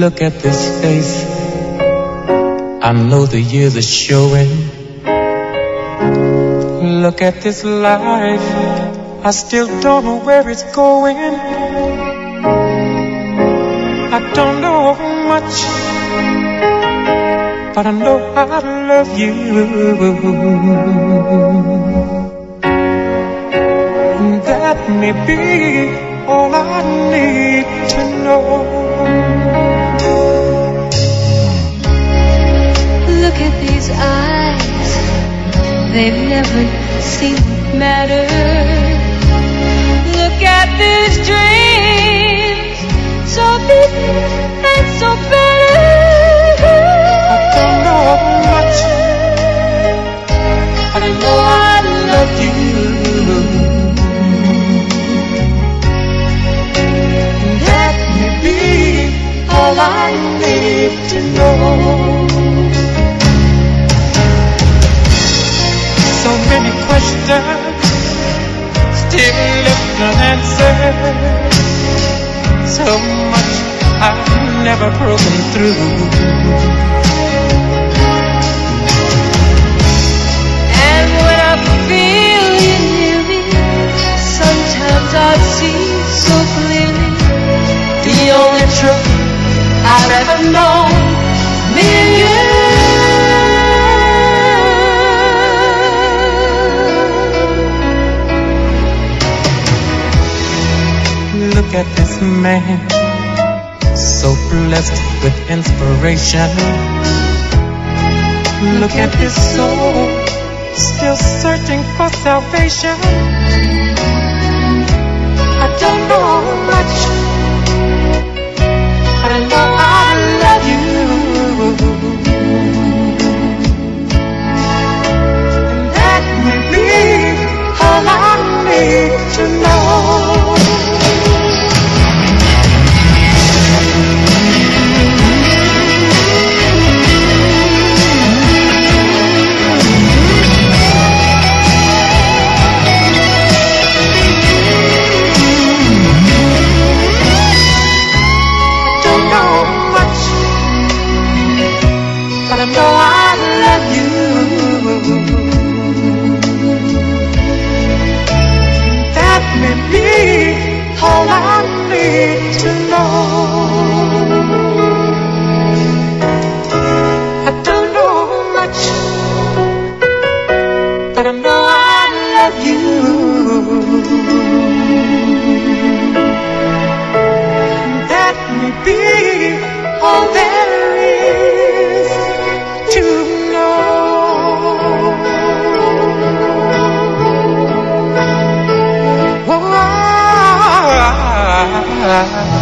Look at this face, I know the years are showing. Look at this life, I still don't know where it's going. I don't know much, but I know I love you. That may be all I need to know. Look at these eyes, they've never seemed matter. Look at these dreams, so big and so better. I don't know much, but I know I love you. That may be all I need to know. So many questions still left unanswered. So much I've never broken through. And when I feel you near me, sometimes I see so clearly the only truth I've ever known, me and you. Look at this man, so blessed with inspiration. Look at this soul, still searching for salvation. I don't know much, but I know I love you. And that may be all I need to know. I know I love you. That may be all I need to know. I don't know much, but I know I love you. That may be all there is to know. Oh,